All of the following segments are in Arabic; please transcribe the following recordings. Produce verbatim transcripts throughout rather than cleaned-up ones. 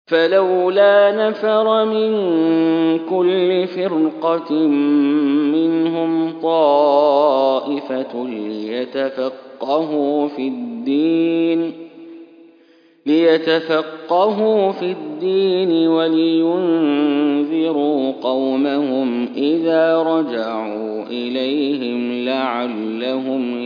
فلولا نفر من كل فرقة منهم طائفة ليتفقهوا في الدين ليتفقهوا في الدين ولينذروا قومهم إذا رجعوا إليهم لعلهم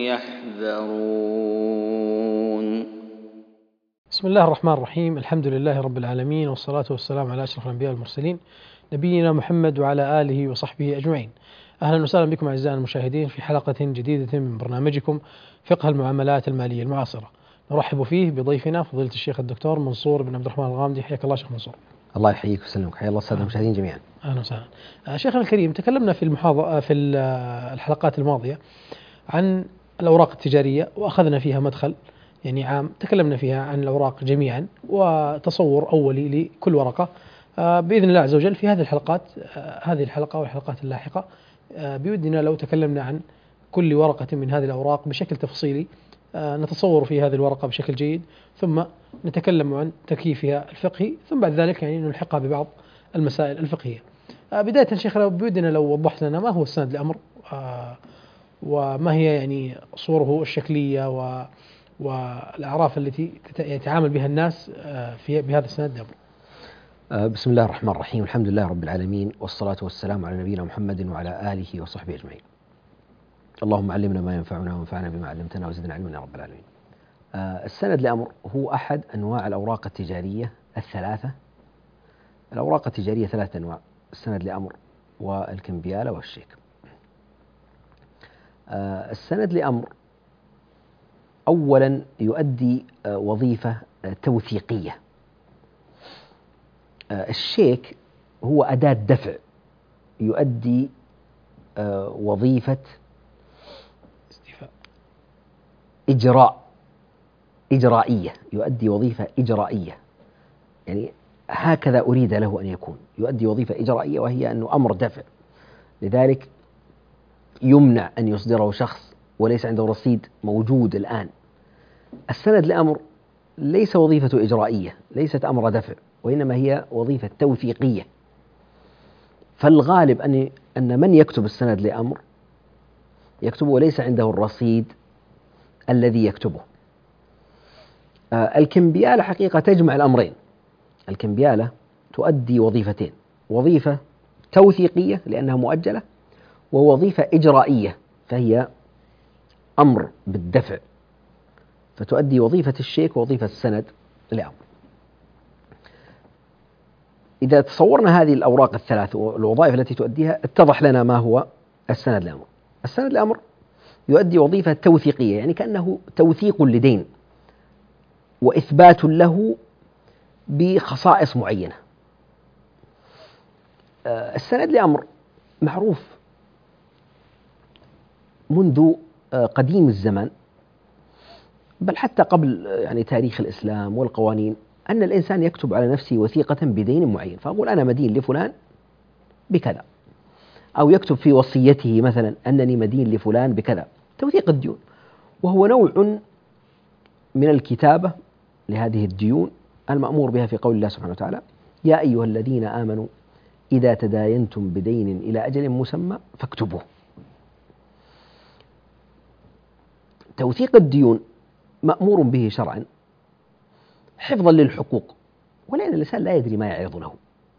يحذرون. بسم الله الرحمن الرحيم. الحمد لله رب العالمين، والصلاة والسلام على أشرف الأنبياء والمرسلين نبينا محمد وعلى آله وصحبه أجمعين. أهلا وسهلا بكم أعزائي المشاهدين في حلقة جديدة من برنامجكم فقه المعاملات المالية المعاصرة. نرحب فيه بضيفنا فضيلة الشيخ الدكتور منصور بن عبد الرحمن الغامدي. حياك الله شيخ منصور. الله يحييك ويسلمك. حيا الله السادة المشاهدين جميعا. أهلا وسهلا. شيخنا الكريم، تكلمنا في المحاضرة في الحلقات الماضية عن الأوراق التجارية، وأخذنا فيها مدخل يعني عام تكلمنا فيها عن الأوراق جميعا وتصور أولي لكل ورقة. بإذن الله عز وجل في هذه الحلقات هذه الحلقة والحلقات اللاحقة بودنا لو تكلمنا عن كل ورقة من هذه الأوراق بشكل تفصيلي، نتصور في هذه الورقة بشكل جيد، ثم نتكلم عن تكييفها الفقهي، ثم بعد ذلك يعني نلحقها ببعض المسائل الفقهية. بداية شيخنا بودنا لو وضحت لنا ما هو السند الأمر وما هي يعني صوره الشكلية و والأعراف التي يتعامل بها الناس في بهذا السند الأمر. بسم الله الرحمن الرحيم. الحمد لله رب العالمين، والصلاة والسلام على نبينا محمد وعلى آله وصحبه أجمعين. اللهم علمنا ما ينفعنا وانفعنا بما علمتنا وزدنا علما يا رب العالمين. السند الأمر هو أحد أنواع الأوراق التجارية الثلاثة. الأوراق التجارية ثلاثة أنواع: السند الأمر والكمبيالة والشيك. السند الأمر أولا يؤدي وظيفة توثيقية. الشيك هو أداة دفع يؤدي وظيفة إجراء إجرائية يؤدي وظيفة إجرائية، يعني هكذا أريد له أن يكون، يؤدي وظيفة إجرائية وهي أنه أمر دفع، لذلك يمنع أن يصدره شخص وليس عنده رصيد موجود الآن. السند الأمر ليس وظيفة إجرائية، ليست أمر دفع، وإنما هي وظيفة توثيقية. فالغالب أن أن من يكتب السند لأمر يكتبه وليس عنده الرصيد الذي يكتبه. الكمبيالة حقيقة تجمع الأمرين. الكمبيالة تؤدي وظيفتين: وظيفة توثيقية لأنها مؤجلة، ووظيفة إجرائية فهي أمر بالدفع، فتؤدي وظيفة الشيك ووظيفة السند لأمر. إذا تصورنا هذه الأوراق الثلاث والوظائف التي تؤديها اتضح لنا ما هو السند لأمر. السند لأمر يؤدي وظيفة توثيقية، يعني كأنه توثيق لدين وإثبات له بخصائص معينة. السند لأمر معروف منذ قديم الزمن، بل حتى قبل يعني تاريخ الإسلام والقوانين، أن الإنسان يكتب على نفسه وثيقة بدين معين، فأقول أنا مدين لفلان بكذا، أو يكتب في وصيته مثلا أنني مدين لفلان بكذا، توثيق الديون، وهو نوع من الكتابة لهذه الديون المأمور بها في قول الله سبحانه وتعالى: يا أيها الذين آمنوا إذا تداينتم بدين إلى أجل مسمى فاكتبوه. توثيق الديون مأمور به شرعا حفظا للحقوق، ولأن الإنسان لا يدري ما يعرض له.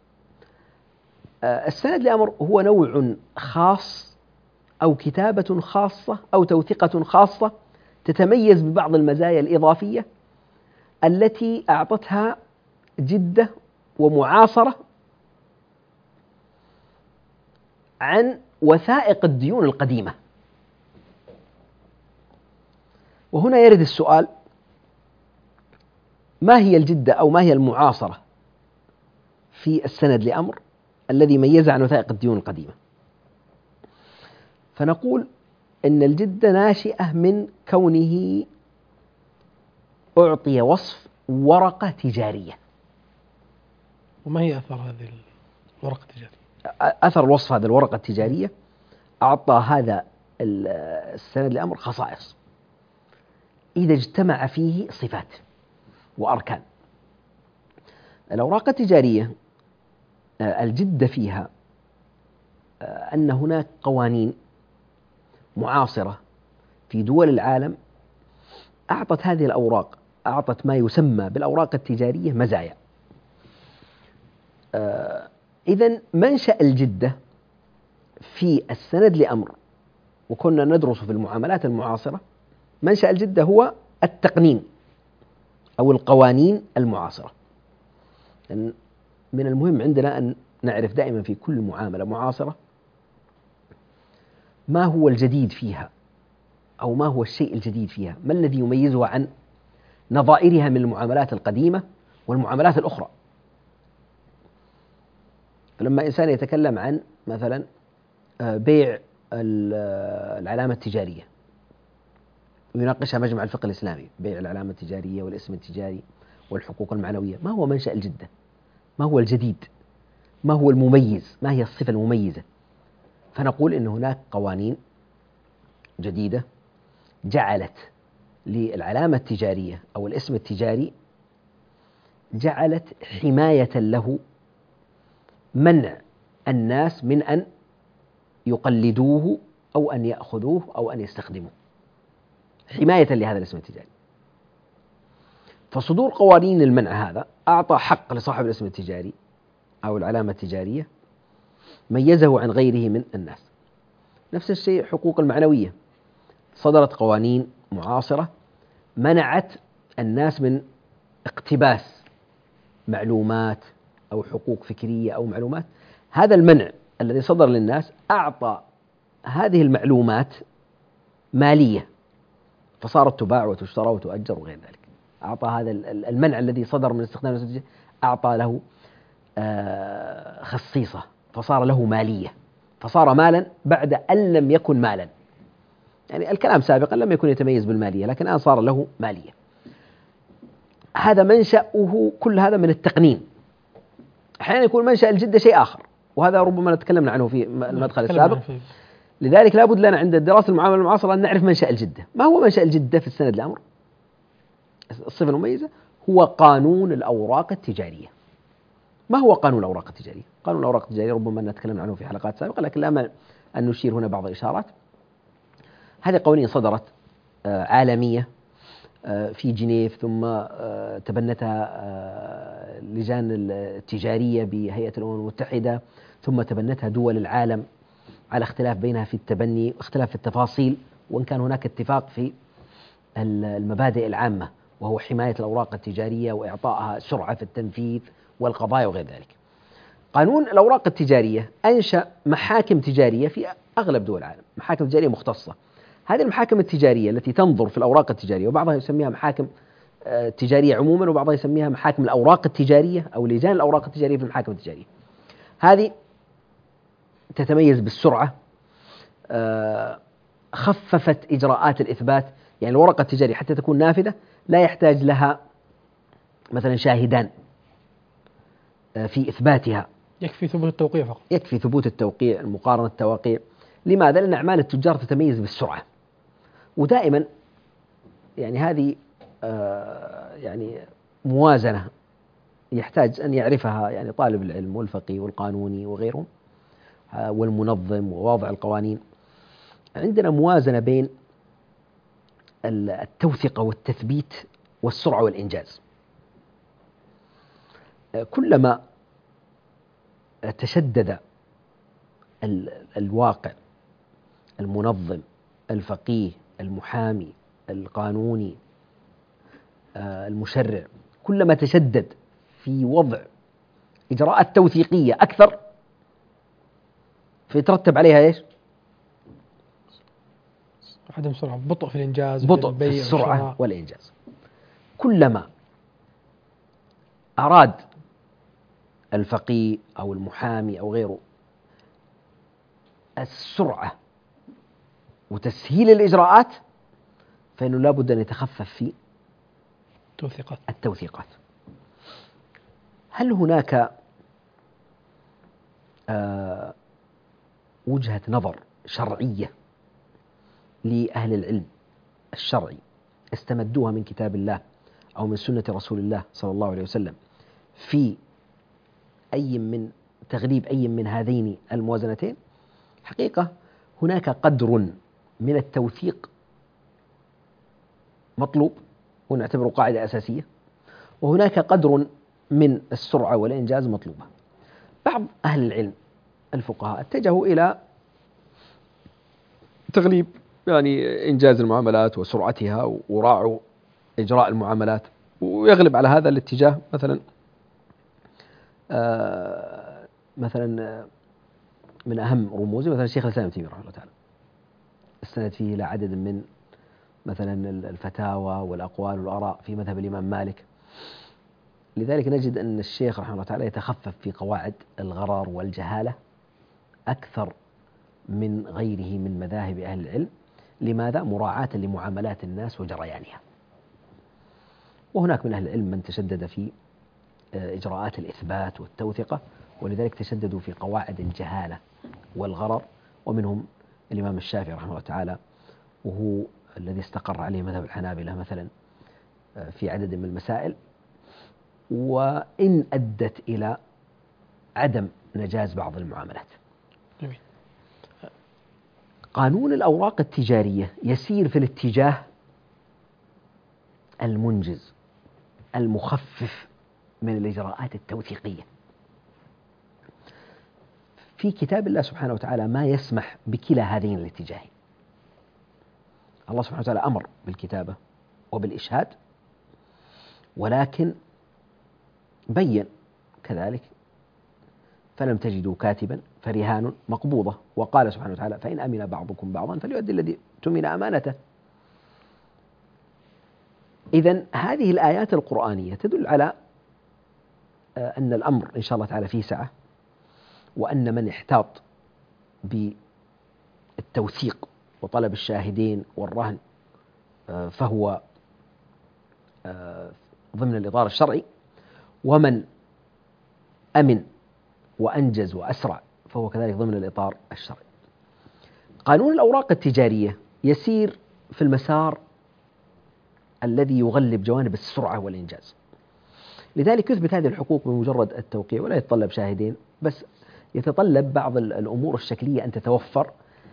السند لأمر هو نوع خاص أو كتابة خاصة أو توثيقة خاصة تتميز ببعض المزايا الإضافية التي أعطتها جدة ومعاصرة عن وثائق الديون القديمة. وهنا يرد السؤال: ما هي الجدة أو ما هي المعاصرة في السند لأمر الذي ميز عن وثائق الديون القديمة؟ فنقول إن الجدة ناشئة من كونه أعطي وصف ورقة تجارية. وما هي أثر هذه الورقة التجارية؟ أثر وصف هذه الورقة التجارية أعطى هذا السند لأمر خصائص إذا اجتمع فيه صفات وأركان. الأوراق التجارية الجدة فيها أن هناك قوانين معاصرة في دول العالم أعطت هذه الأوراق، أعطت ما يسمى بالأوراق التجارية مزايا. إذن منشأ الجدة في السند لأمر، وكنا ندرس في المعاملات المعاصرة منشأ الجدة هو التقنين أو القوانين المعاصرة. من المهم عندنا أن نعرف دائما في كل معاملة معاصرة ما هو الجديد فيها، أو ما هو الشيء الجديد فيها، ما الذي يميزها عن نظائرها من المعاملات القديمة والمعاملات الأخرى. فلما إنسان يتكلم عن مثلا بيع العلامة التجارية ويناقشها مجمع الفقه الإسلامي، بيع العلامة التجارية والاسم التجاري والحقوق المعنوية، ما هو منشأ الجدة؟ ما هو الجديد؟ ما هو المميز؟ ما هي الصفة المميزة؟ فنقول إن هناك قوانين جديدة جعلت للعلامة التجارية أو الاسم التجاري، جعلت حماية له منع الناس من أن يقلدوه أو أن يأخذوه أو أن يستخدموه، حماية لهذا الاسم التجاري. فصدور قوانين المنع هذا أعطى حق لصاحب الاسم التجاري أو العلامة التجارية، ميزه عن غيره من الناس. نفس الشيء حقوق المعنوية، صدرت قوانين معاصرة منعت الناس من اقتباس معلومات أو حقوق فكرية أو معلومات. هذا المنع الذي صدر للناس أعطى هذه المعلومات مالية، فصارت تباع وتشترى وتؤجر وغير ذلك. أعطى هذا المنع الذي صدر من استخدام الاسم التجاري أعطى له خصيصة، فصار له مالية، فصار مالا بعد أن لم يكن مالا. يعني الكلام سابقا لم يكن يتميز بالمالية، لكن الآن صار له مالية. هذا منشأه، كل هذا من التقنين. أحيانا يكون منشأ الجدة شيء آخر، وهذا ربما تكلمنا عنه في المدخل السابق. لذلك لا بد لنا عند دراسة المعاملة المعاصرة أن نعرف منشأ الجدة. ما هو منشأ الجدة في السند الأمر؟ الصفة المميزة هو قانون الأوراق التجارية. ما هو قانون الأوراق التجارية؟ قانون الأوراق التجارية ربما نتكلم عنه في حلقات سابقة، لكن لا مانع أن نشير هنا بعض الإشارات. هذه قوانين صدرت عالمية في جنيف، ثم تبنتها اللجان التجارية بهيئة الأمم المتحدة، ثم تبنتها دول العالم على اختلاف بينها في التبني، اختلاف في التفاصيل، وإن كان هناك اتفاق في المبادئ العامة، وهو حماية الأوراق التجارية وإعطائها سرعة في التنفيذ والقضايا وغير ذلك. قانون الأوراق التجارية أنشأ محاكم تجارية في أغلب دول العالم، محاكم تجارية مختصة. هذه المحاكم التجارية التي تنظر في الأوراق التجارية، وبعضها يسميها محاكم تجارية عموما، وبعضها يسميها محاكم الأوراق التجارية أو لجان الأوراق التجارية في المحاكم التجارية. هذه تتميز بالسرعة، خففت إجراءات الإثبات. يعني الورقة التجارية حتى تكون نافذة لا يحتاج لها مثلا شاهدان في إثباتها، يكفي ثبوت التوقيع فقط. يكفي ثبوت التوقيع، مقارنة التوقيع. لماذا؟ لأن أعمال التجار تتميز بالسرعة، ودائما يعني هذه يعني موازنة يحتاج أن يعرفها يعني طالب العلم والفقيه والقانوني وغيرهم والمنظم وواضع القوانين. عندنا موازنة بين التوثيق والتثبيت والسرعة والإنجاز. كلما تشدد الواقع، المنظم، الفقيه، المحامي، القانوني، المشرع، كلما تشدد في وضع إجراءات توثيقية أكثر، فيترتب عليها إيش؟ عدم سرعة، بطء في الإنجاز، بطء في السرعة والإنجاز. كلما أراد الفقيه أو المحامي أو غيره السرعة وتسهيل الإجراءات، فإنه لا بد أن يتخفف في التوثيقات. التوثيقات. هل هناك آه وجهة نظر شرعية لأهل العلم الشرعي استمدوها من كتاب الله أو من سنة رسول الله صلى الله عليه وسلم في أي من تغليب أي من هذين الموازنتين، حقيقة هناك قدر من التوثيق مطلوب ونعتبره قاعدة أساسية، وهناك قدر من السرعة والإنجاز مطلوبة. بعض أهل العلم الفقهاء اتجهوا إلى تغليب يعني إنجاز المعاملات وسرعتها، وراعوا إجراء المعاملات، ويغلب على هذا الاتجاه مثلا آه مثلا من أهم رموزه مثلا شيخ الإسلام ابن تيمية رحمه الله تعالى، استند فيه إلى عدد من مثلا الفتاوى والأقوال والآراء في مذهب الإمام مالك. لذلك نجد أن الشيخ رحمه الله تعالى يتخفف في قواعد الغرار والجهالة أكثر من غيره من مذاهب أهل العلم. لماذا؟ مراعاة لمعاملات الناس وجريانها. وهناك من أهل العلم من تشدد في إجراءات الإثبات والتوثقة، ولذلك تشددوا في قواعد الجهالة والغرر، ومنهم الإمام الشافعي رحمه الله تعالى، وهو الذي استقر عليه مذهب الحنابلة مثلا في عدد من المسائل، وإن أدت إلى عدم نجاز بعض المعاملات. جميل. قانون الأوراق التجارية يسير في الاتجاه المنجز المخفف من الإجراءات التوثيقية. في كتاب الله سبحانه وتعالى ما يسمح بكلا هذين الاتجاهين. الله سبحانه وتعالى أمر بالكتابة وبالإشهاد، ولكن بين كذلك فلم تجدوا كاتبا فرهان مقبوضة، وقال سبحانه وتعالى فإن أمن بعضكم بعضا فليؤدي الذي اؤتمن أمانته. إذن هذه الآيات القرآنية تدل على أن الأمر إن شاء الله تعالى فيه سعة، وأن من احتاط بالتوثيق وطلب الشاهدين والرهن فهو ضمن الإطار الشرعي، ومن أمن وأنجز وأسرع فهو كذلك ضمن الإطار الشرعي. قانون الأوراق التجارية يسير في المسار الذي يغلب جوانب السرعة والإنجاز، لذلك يثبت هذه الحقوق بمجرد التوقيع، ولا يتطلب شاهدين، بس يتطلب بعض الأمور الشكلية أن تتوفر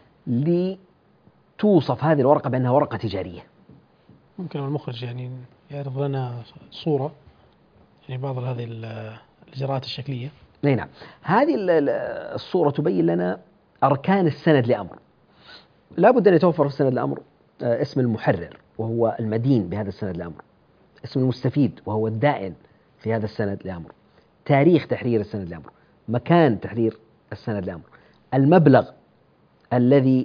لتوصف هذه الورقة بأنها ورقة تجارية. ممكن المخرج يعني يعرض لنا صورة يعني بعض هذه الإجراءات الشكلية. نعم، هذه الصورة تبين لنا أركان السند لأمر. لا بد أن يتوفر في السند لأمر اسم المحرر وهو المدين بهذا السند لأمر، اسم المستفيد وهو الدائن في هذا السند لأمر، تاريخ تحرير السند لأمر، مكان تحرير السند لأمر، المبلغ الذي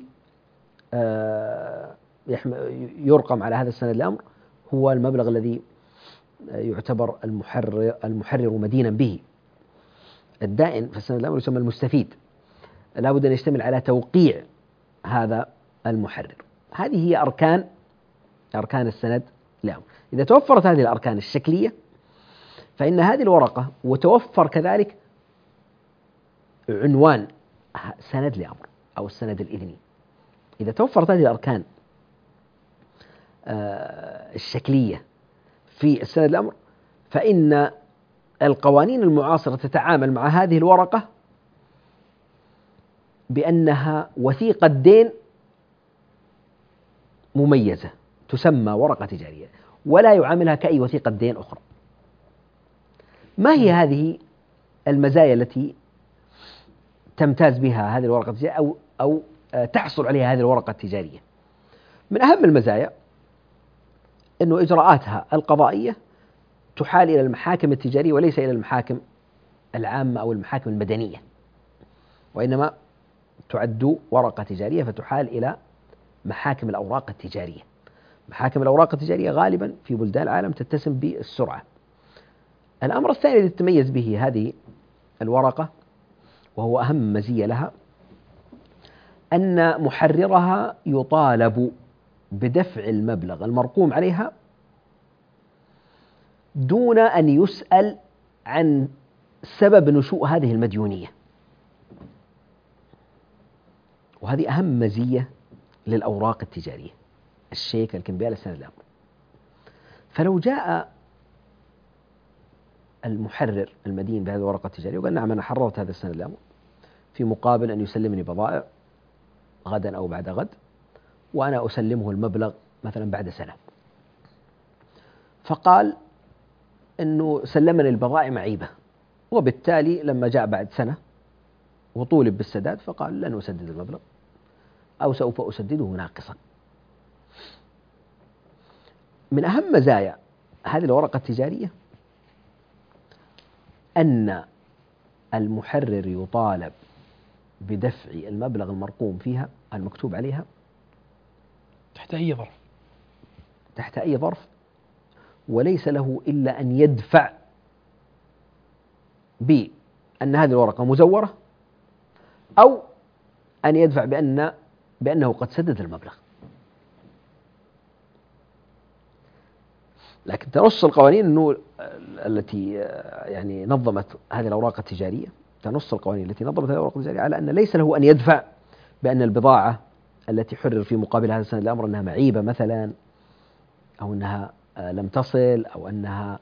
يرقم على هذا السند لأمر هو المبلغ الذي يعتبر المحرر المحرر مدينا به. الدائن في السند الأمر يسمى المستفيد، لا بد أن يشتمل على توقيع هذا المحرر. هذه هي أركان أركان السند لأمر. إذا توفرت هذه الأركان الشكلية فإن هذه الورقة، وتوفر كذلك عنوان سند لأمر أو السند الإذني، إذا توفرت هذه الأركان الشكلية في السند الأمر فإن القوانين المعاصرة تتعامل مع هذه الورقة بأنها وثيقة دين مميزة تسمى ورقة تجارية، ولا يعاملها كأي وثيقة دين أخرى. ما هي هذه المزايا التي تمتاز بها هذه الورقة التجارية أو أو تحصل عليها هذه الورقة التجارية؟ من أهم المزايا أنه إجراءاتها القضائية تحال إلى المحاكم التجارية وليس إلى المحاكم العامة أو المحاكم المدنية، وإنما تعد ورقة تجارية فتحال إلى محاكم الأوراق التجارية. محاكم الأوراق التجارية غالبا في بلدان العالم تتسم بالسرعة. الأمر الثاني الذي تتميز به هذه الورقة وهو أهم مزية لها أن محررها يطالب بدفع المبلغ المرقوم عليها دون أن يسأل عن سبب نشوء هذه المديونية، وهذه أهم مزية للأوراق التجارية، الشيك، الكمبيال، السند الأمر. فلو جاء المحرر المدين بهذه الورقة التجارية وقال نعم أنا حررت هذا السند الأمر في مقابل أن يسلمني بضائع غدا أو بعد غد، وأنا أسلمه المبلغ مثلا بعد سنة. فقال أنه سلمني البضائع معيبة، وبالتالي لما جاء بعد سنة وطولب بالسداد فقال لن أسدد المبلغ أو سوف أسدده ناقصا. من أهم مزايا هذه الورقة التجارية أن المحرر يطالب بدفع المبلغ المرقوم فيها المكتوب عليها تحت أي ظرف تحت أي ظرف، وليس له إلا أن يدفع بأن هذه الورقة مزورة أو أن يدفع بأن بأنه قد سدد المبلغ. لكن تنص القوانين أنه التي يعني نظمت هذه الأوراق التجارية تنص القوانين التي نظمت هذه الأوراق التجارية على أن ليس له أن يدفع بأن البضاعة التي حرر في مقابل هذا السند الأمر أنها معيبة مثلا، أو أنها لم تصل، أو أنها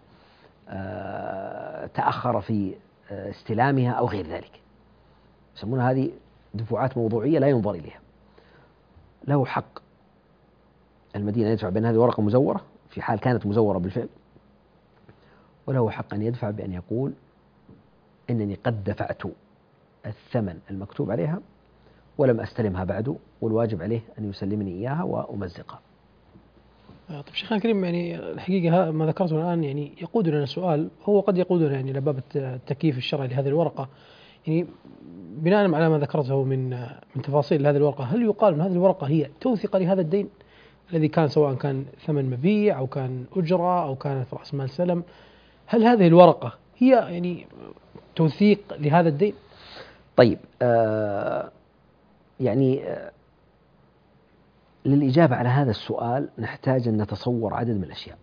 تأخر في استلامها أو غير ذلك. يسمون هذه دفوعات موضوعية لا ينظر إليها. له حق المدين أن يدفع بأن هذه ورقة مزورة في حال كانت مزورة بالفعل، وله حق أن يدفع بأن يقول إنني قد دفعت الثمن المكتوب عليها ولم أستلمها بعد، والواجب عليه أن يسلمني إياها وأمزقها. طيب شيخنا الكريم، يعني الحقيقة ما ذكرته الآن يعني يقودنا سؤال، هو قد يقودنا يعني لباب التكييف الشرعي لهذه الورقة. يعني بناء على ما ذكرته من من تفاصيل هذه الورقة، هل يقال أن هذه الورقة هي توثيق لهذا الدين الذي كان سواء كان ثمن مبيع أو كان أجرة أو كانت رأس مال سلم؟ هل هذه الورقة هي يعني توثيق لهذا الدين؟ طيب آه يعني آه للإجابة على هذا السؤال نحتاج أن نتصور عدد من الأشياء.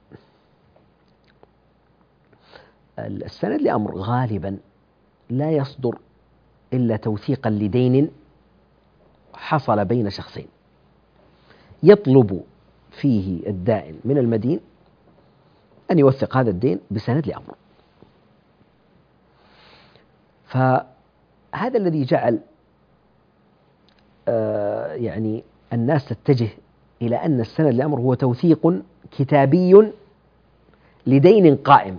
السند لأمر غالبا لا يصدر إلا توثيقا لدين حصل بين شخصين، يطلب فيه الدائن من المدين أن يوثق هذا الدين بسند لأمر. فهذا الذي جعل آه يعني الناس تتجه إلى أن السند لأمر هو توثيق كتابي لدين قائم.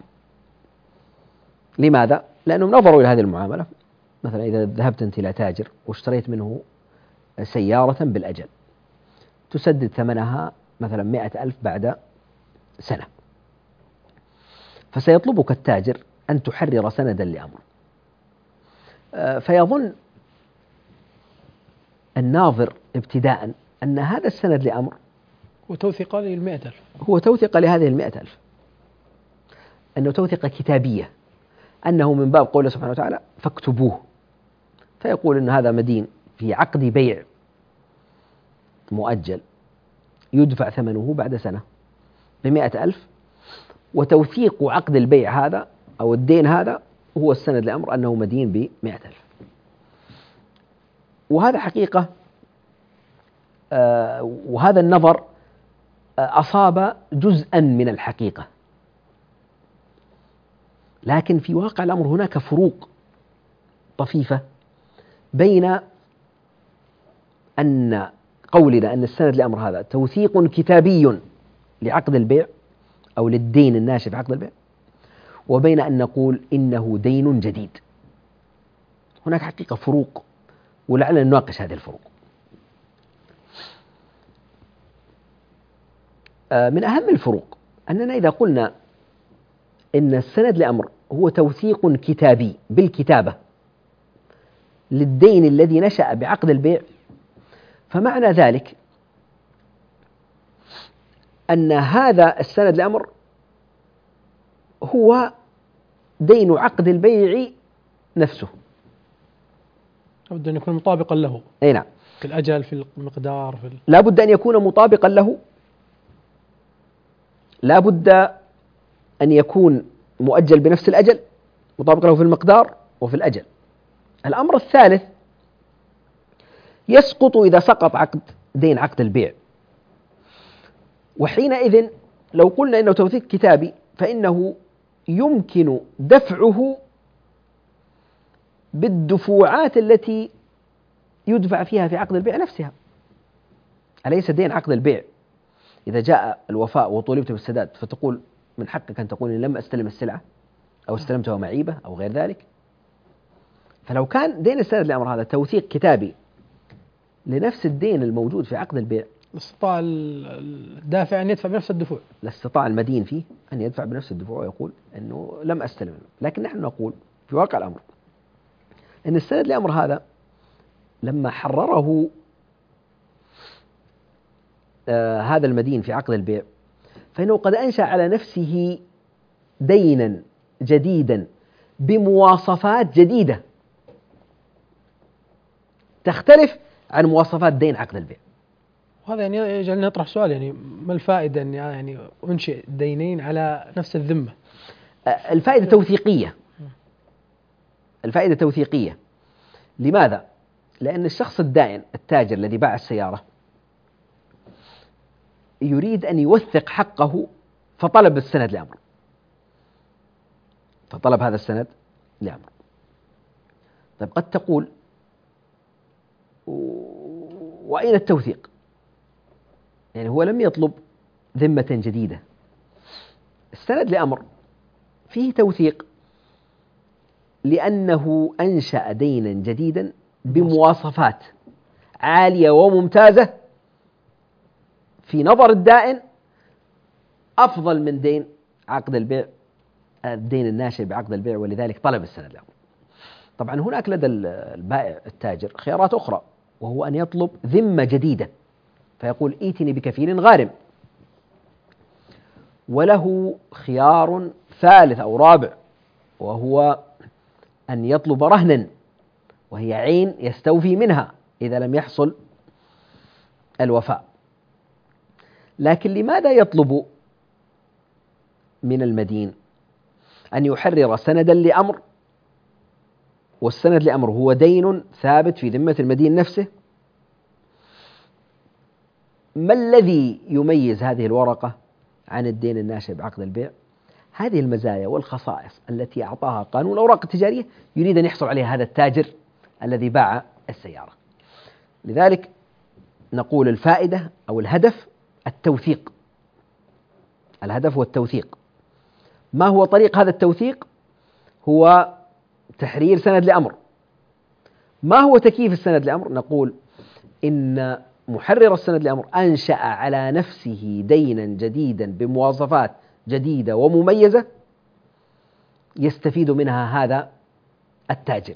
لماذا؟ لأنهم نظروا إلى هذه المعاملة. مثلا إذا ذهبت أنت إلى تاجر واشتريت منه سيارة بالأجل، تسدد ثمنها مثلا مئة ألف بعد سنة، فسيطلبك التاجر أن تحرر سندا لأمر، فيظن الناظر ابتداء أن هذا السند لأمر وتوثيق للمئة ألف هو توثيق لهذه المئة ألف، أنه توثيق كتابية، أنه من باب قوله سبحانه وتعالى فاكتبوه، فيقول أن هذا مدين في عقد بيع مؤجل يدفع ثمنه بعد سنة بمئة ألف، وتوثيق عقد البيع هذا أو الدين هذا هو السند لأمر أنه مدين بمئة ألف. وهذا حقيقة آه وهذا النظر آه أصاب جزءا من الحقيقة، لكن في واقع الأمر هناك فروق طفيفة بين أن قولنا أن السند لأمر هذا توثيق كتابي لعقد البيع أو للدين الناشئ في عقد البيع، وبين أن نقول إنه دين جديد. هناك حقيقة فروق، ولعلنا نناقش هذه الفروق. من أهم الفروق أننا إذا قلنا إن السند لأمر هو توثيق كتابي بالكتابة للدين الذي نشأ بعقد البيع، فمعنى ذلك أن هذا السند لأمر هو دين عقد البيع نفسه، لابد أن يكون مطابقا له. أي نعم، في الأجل، في المقدار، في ال... لا بد أن يكون مطابقا له، لا بد أن يكون مؤجل بنفس الأجل، مطابق له في المقدار وفي الأجل. الأمر الثالث يسقط إذا سقط عقد دين عقد البيع، وحينئذ لو قلنا إنه توثيق كتابي فإنه يمكن دفعه بالدفوعات التي يدفع فيها في عقد البيع نفسها. أليس دين عقد البيع إذا جاء الوفاء وطولبت بالسداد فتقول من حقك أن تقول إن لم أستلم السلعة أو استلمتها معيبة أو غير ذلك؟ فلو كان دين السند لأمر هذا توثيق كتابي لنفس الدين الموجود في عقد البيع، استطاع الدافع أن يدفع بنفس الدفوع، لاستطاع المدين فيه أن يدفع بنفس الدفوع ويقول أنه لم أستلم. لكن نحن نقول في واقع الأمر أن السند لأمر هذا لما حرره آه هذا المدين في عقد البيع فإنه قد أنشأ على نفسه دينا جديدا بمواصفات جديدة تختلف عن مواصفات دين عقد البيع. وهذا يعني يجعلنا نطرح سؤال، يعني ما الفائدة أن يعني أنشئ دينين على نفس الذمة؟ الفائدة توثيقية. الفائدة توثيقية. لماذا؟ لأن الشخص الدائن التاجر الذي باع السيارة يريد أن يوثق حقه فطلب السند لأمر، فطلب هذا السند لأمر. طيب قد تقول وأين التوثيق؟ يعني هو لم يطلب ذمة جديدة. السند لأمر فيه توثيق لأنه أنشأ دينا جديدا بمواصفات عالية وممتازة في نظر الدائن أفضل من دين عقد البيع، الدين الناشئ بعقد البيع، ولذلك طلب السند لأمر. طبعا هناك لدى البائع التاجر خيارات أخرى، وهو أن يطلب ذمة جديدة فيقول ائتني بكفيل غارم، وله خيار ثالث أو رابع وهو أن يطلب رهنا، وهي عين يستوفي منها إذا لم يحصل الوفاء. لكن لماذا يطلب من المدين أن يحرر سندا لأمر، والسند لأمر هو دين ثابت في ذمة المدين نفسه؟ ما الذي يميز هذه الورقة عن الدين الناشئ بعقد البيع؟ هذه المزايا والخصائص التي أعطاها قانون الأوراق التجارية يريد أن يحصل عليها هذا التاجر الذي باع السيارة. لذلك نقول الفائدة أو الهدف التوثيق. الهدف هو التوثيق. ما هو طريق هذا التوثيق؟ هو تحرير سند لأمر. ما هو تكييف السند لأمر؟ نقول إن محرر السند لأمر أنشأ على نفسه دينا جديدا بمواصفات جديدة ومميزة يستفيد منها هذا التاجر.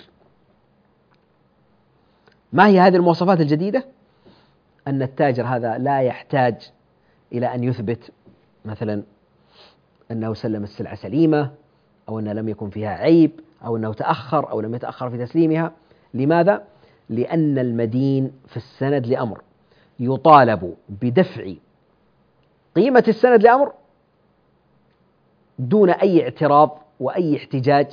ما هي هذه المواصفات الجديدة؟ أن التاجر هذا لا يحتاج إلى أن يثبت مثلا أنه سلم السلعة سليمة، أو أنه لم يكن فيها عيب، أو أنه تأخر أو لم يتأخر في تسليمها. لماذا؟ لأن المدين في السند لأمر يطالب بدفع قيمة السند لأمر دون أي اعتراض وأي احتجاج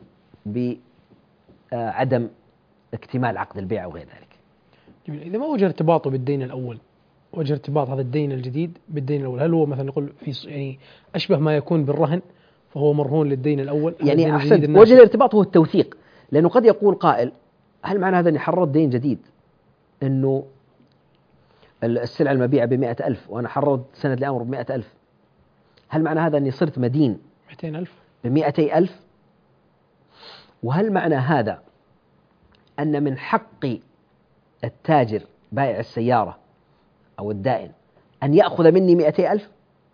بعدم اكتمال عقد البيع أو غير ذلك. جميل. إذا ما وجد ارتباطه بالدين الأول، وجه ارتباط هذا الدين الجديد بالدين الأول، هل هو مثلا نقول في يعني أشبه ما يكون بالرهن فهو مرهون للدين الأول؟ يعني أحسن، وجه الارتباط هو التوثيق. لأنه قد يقول قائل هل معنى هذا أني حررت دين جديد أنه السلعة المبيعة بمئة ألف وأنا حررت سند لأمر بمئة ألف، هل معنى هذا أني صرت مدين مئتين ألف بمئتي ألف؟ وهل معنى هذا أن من حق التاجر بائع السيارة أو الدائن أن يأخذ مني مئتي ألف؟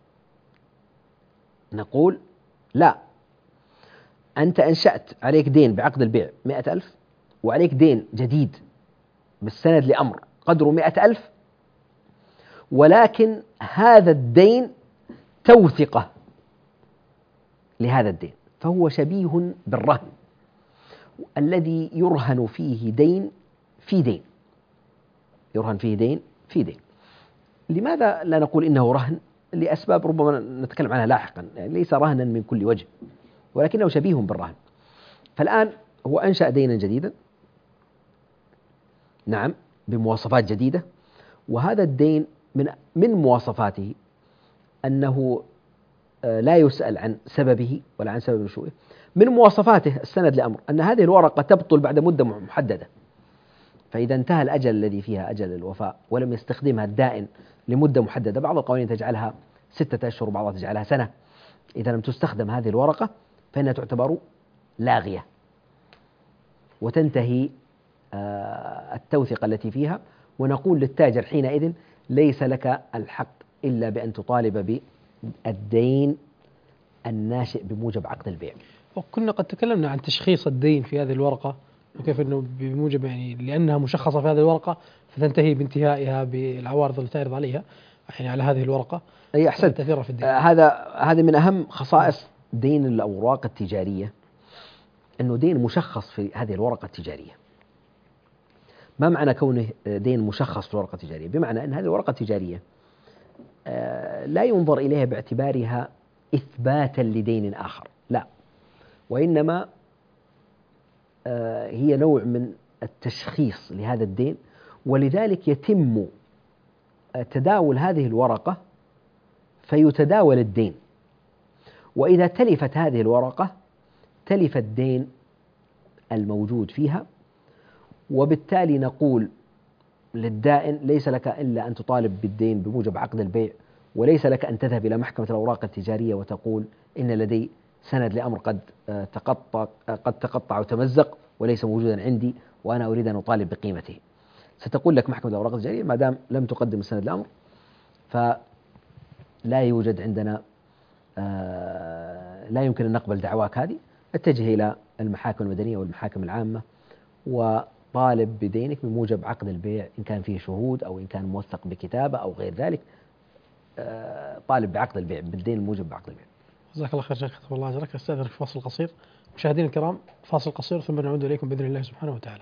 نقول لا، أنت أنشأت عليك دين بعقد البيع مئة ألف، وعليك دين جديد بالسند لأمر قدره مئة ألف، ولكن هذا الدين توثقة لهذا الدين، فهو شبيه بالرهن الذي يرهن فيه دين في دين، يرهن فيه دين في دين. لماذا لا نقول إنه رهن؟ لأسباب ربما نتكلم عنها لاحقا. يعني ليس رهنا من كل وجه، ولكنه شبيه بالرهن. فالآن هو أنشأ دينا جديدا، نعم، بمواصفات جديدة، وهذا الدين من من مواصفاته أنه لا يسأل عن سببه ولا عن سبب نشوئه. من مواصفاته السند لأمر أن هذه الورقة تبطل بعد مدة محددة، فإذا انتهى الأجل الذي فيها أجل الوفاء ولم يستخدمها الدائن لمدة محددة، بعض القوانين تجعلها ستة أشهر وبعضها تجعلها سنة، إذا لم تستخدم هذه الورقة فإنها تعتبر لاغية وتنتهي التوثيقة التي فيها، ونقول للتاجر حينئذ ليس لك الحق إلا بأن تطالب بالدين الناشئ بموجب عقد البيع. وكنا قد تكلمنا عن تشخيص الدين في هذه الورقة، وكيف أنه بموجب يعني لأنها مشخصة في هذه الورقة فتنتهي بانتهائها بالعوارض التي تعرض عليها يعني على هذه الورقة. أي أحسنت. في الدين. آه هذا هذا من أهم خصائص دين الأوراق التجارية، أنه دين مشخص في هذه الورقة التجارية. ما معنى كونه دين مشخص في الورقة التجارية؟ بمعنى أن هذه الورقة التجارية آه لا ينظر إليها باعتبارها إثباتا لدين آخر، لا، وإنما آه هي نوع من التشخيص لهذا الدين، ولذلك يتم تداول هذه الورقة فيتداول الدين، وإذا تلفت هذه الورقة تلف الدين الموجود فيها، وبالتالي نقول للدائن ليس لك إلا أن تطالب بالدين بموجب عقد البيع، وليس لك أن تذهب إلى محكمة الأوراق التجارية وتقول إن لدي سند لأمر قد تقطع قد تقطع وتمزق وليس موجودا عندي وأنا أريد أن أطالب بقيمته. ستقول لك محكمة الأوراق التجارية ما دام لم تقدم السند لأمر فلا يوجد عندنا لا يمكن أن نقبل دعواك هذه، اتجه إلى المحاكم المدنية والمحاكم العامة وطالب بدينك بموجب عقد البيع إن كان فيه شهود أو إن كان موثق بكتابة أو غير ذلك، طالب بعقد البيع بالدين الموجب بعقد البيع. جزاك الله خير شيخ، الله أجرك. أستأذن في فاصل قصير. مشاهدينا الكرام فاصل قصير ثم نعود إليكم بإذن الله سبحانه وتعالى.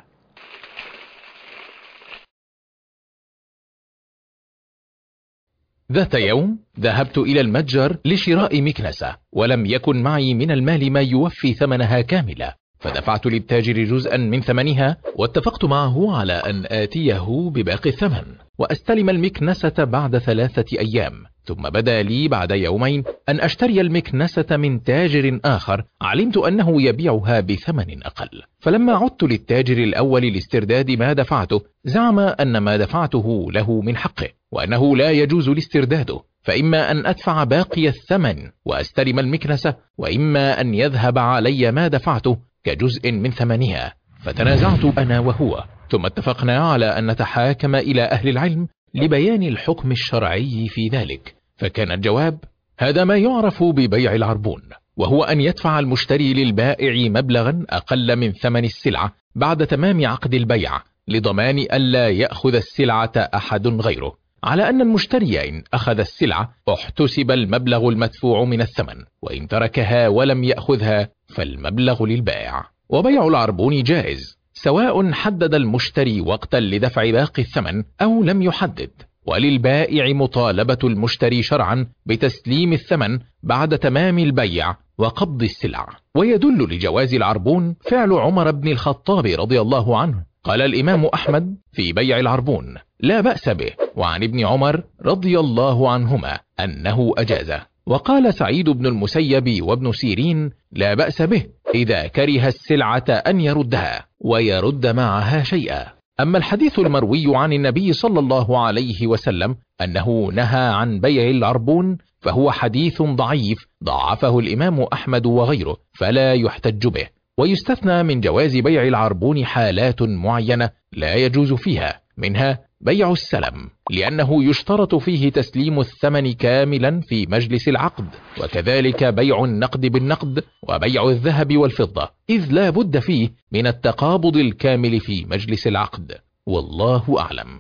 ذات يوم ذهبت إلى المتجر لشراء مكنسة، ولم يكن معي من المال ما يوفي ثمنها كاملة، فدفعت للتاجر جزءا من ثمنها، واتفقت معه على أن آتيه بباقي الثمن وأستلم المكنسة بعد ثلاثة أيام. ثم بدا لي بعد يومين أن أشتري المكنسة من تاجر آخر علمت أنه يبيعها بثمن أقل، فلما عدت للتاجر الأول لاسترداد ما دفعته زعم أن ما دفعته له من حقه وأنه لا يجوز لاسترداده، فإما أن أدفع باقي الثمن وأستلم المكنسة، وإما أن يذهب علي ما دفعته كجزء من ثمنها. فتنازعت أنا وهو، ثم اتفقنا على أن نتحاكم إلى أهل العلم لبيان الحكم الشرعي في ذلك. فكان الجواب: هذا ما يعرف ببيع العربون، وهو أن يدفع المشتري للبائع مبلغا أقل من ثمن السلعة بعد تمام عقد البيع لضمان ألا يأخذ السلعة أحد غيره، على أن المشتري إن أخذ السلعة احتسب المبلغ المدفوع من الثمن، وإن تركها ولم يأخذها فالمبلغ للبائع. وبيع العربون جائز سواء حدد المشتري وقتا لدفع باقي الثمن أو لم يحدد، وللبائع مطالبة المشتري شرعا بتسليم الثمن بعد تمام البيع وقبض السلع. ويدل لجواز العربون فعل عمر بن الخطاب رضي الله عنه. قال الإمام أحمد في بيع العربون: لا بأس به، وعن ابن عمر رضي الله عنهما أنه أجازه. وقال سعيد بن المسيب وابن سيرين: لا بأس به إذا كره السلعة أن يردها ويرد معها شيئا. أما الحديث المروي عن النبي صلى الله عليه وسلم أنه نهى عن بيع العربون فهو حديث ضعيف ضعفه الإمام أحمد وغيره، فلا يحتج به. ويستثنى من جواز بيع العربون حالات معينة لا يجوز فيها، منها بيع السلم، لأنه يشترط فيه تسليم الثمن كاملا في مجلس العقد، وكذلك بيع النقد بالنقد وبيع الذهب والفضة، إذ لا بد فيه من التقابض الكامل في مجلس العقد، والله أعلم.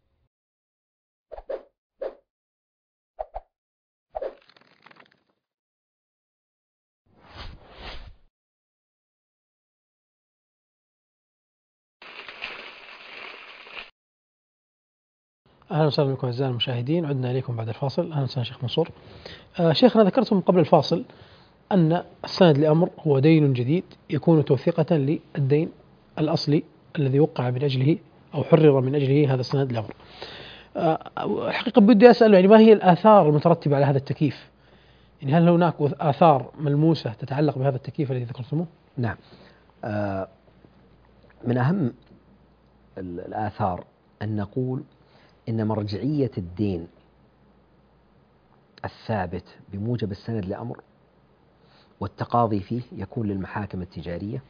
أهلا وسهلا بكم أعزائي المشاهدين، عدنا إليكم بعد الفاصل. أهلا وسهلا شيخ منصور. آه شيخنا، ذكرتم قبل الفاصل أن السند لأمر هو دين جديد يكون توثيقة للدين الأصلي الذي وقع من أجله أو حرر من أجله هذا السند لأمر. آه الحقيقة بدي أسأل يعني ما هي الآثار المترتبة على هذا التكييف؟ يعني هل هناك آثار ملموسة تتعلق بهذا التكييف الذي ذكرتموه؟ نعم. آه من أهم الآثار أن نقول إن مرجعية الدين الثابت بموجب السند لأمر والتقاضي فيه يكون للمحاكم التجارية،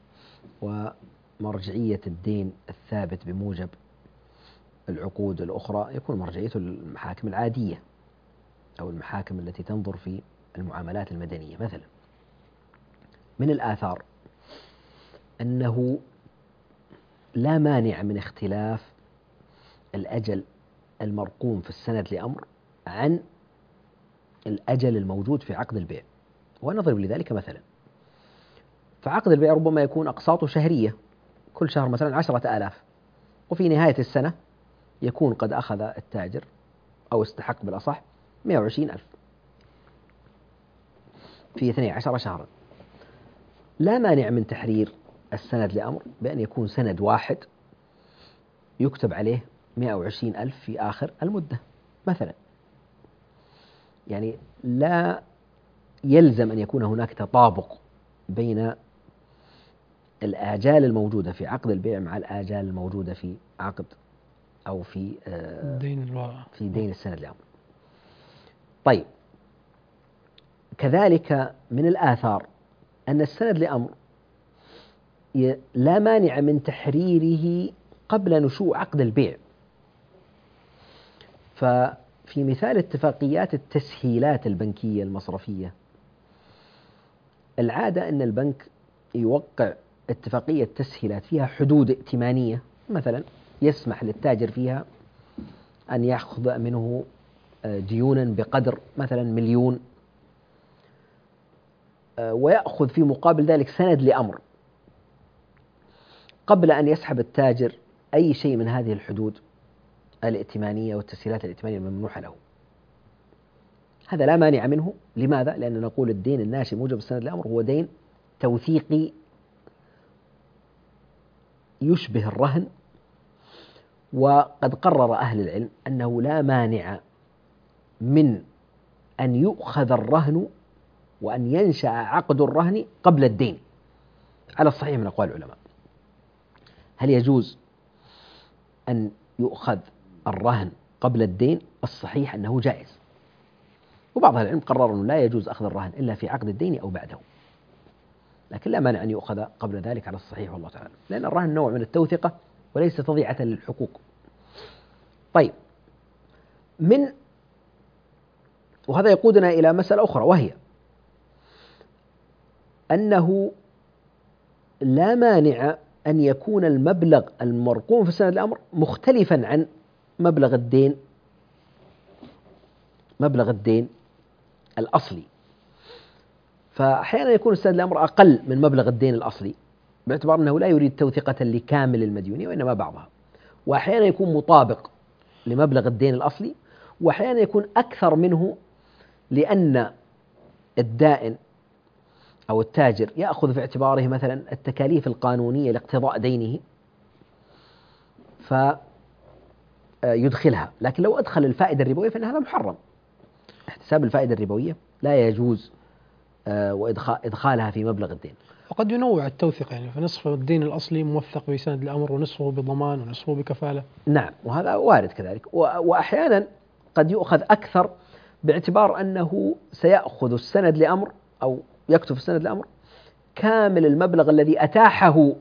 ومرجعية الدين الثابت بموجب العقود الأخرى يكون مرجعيته للمحاكم العادية أو المحاكم التي تنظر في المعاملات المدنية. مثلا من الآثار أنه لا مانع من اختلاف الأجل المرقوم في السند لأمر عن الأجل الموجود في عقد البيع. ونضرب لذلك مثلا، فعقد البيع ربما يكون أقساطه شهرية، كل شهر مثلا عشرة آلاف، وفي نهاية السنة يكون قد أخذ التاجر أو استحق بالأصح مئة وعشرين ألف في اثني عشر شهرا. لا مانع من تحرير السند لأمر بأن يكون سند واحد يكتب عليه مئة وعشرين ألف في آخر المدة مثلا. يعني لا يلزم أن يكون هناك تطابق بين الآجال الموجودة في عقد البيع مع الآجال الموجودة في عقد أو في دين الواقع في دين السند لأمر. طيب، كذلك من الآثار أن السند لأمر لا مانع من تحريره قبل نشوء عقد البيع. ففي مثال اتفاقيات التسهيلات البنكية المصرفية، العادة أن البنك يوقع اتفاقية تسهيلات فيها حدود ائتمانية، مثلا يسمح للتاجر فيها أن يأخذ منه ديونا بقدر مثلا مليون، ويأخذ في مقابل ذلك سند لأمر قبل أن يسحب التاجر أي شيء من هذه الحدود الائتمانية والتسهيلات الائتمانية الممنوحة له. هذا لا مانع منه. لماذا؟ لأن نقول الدين الناشئ موجب السند لأمر هو دين توثيقي يشبه الرهن، وقد قرر أهل العلم أنه لا مانع من أن يؤخذ الرهن وأن ينشأ عقد الرهن قبل الدين على الصحيح من أقوال العلماء. هل يجوز أن يؤخذ الرهن قبل الدين؟ الصحيح أنه جائز، وبعض أهل العلم قرر أنه لا يجوز أخذ الرهن إلا في عقد الدين أو بعده، لكن لا مانع أن يؤخذ قبل ذلك على الصحيح والله تعالى، لأن الرهن نوع من التوثقة وليس تضيعة للحقوق. طيب، من وهذا يقودنا إلى مسألة أخرى، وهي أنه لا مانع أن يكون المبلغ المرقوم في سند الأمر مختلفا عن مبلغ الدين مبلغ الدين الأصلي. فأحيانا يكون السند الأمر أقل من مبلغ الدين الأصلي باعتبار أنه لا يريد توثيقة لكامل المديونية وإنما بعضها، وأحيانا يكون مطابق لمبلغ الدين الأصلي، وأحيانا يكون أكثر منه لأن الدائن أو التاجر يأخذ في اعتباره مثلا التكاليف القانونية لاقتضاء دينه فيدخلها. لكن لو أدخل الفائدة الربوية فإن هذا محرم، احتساب الفائدة الربوية لا يجوز وإدخالها في مبلغ الدين. وقد ينوع التوثيق، يعني فنصف الدين الأصلي موثق بسند الأمر ونصفه بضمان ونصفه بكفالة. نعم، وهذا وارد كذلك. وأحيانا قد يؤخذ أكثر باعتبار أنه سيأخذ السند لأمر أو يكتب السند لأمر كامل المبلغ الذي أتاحه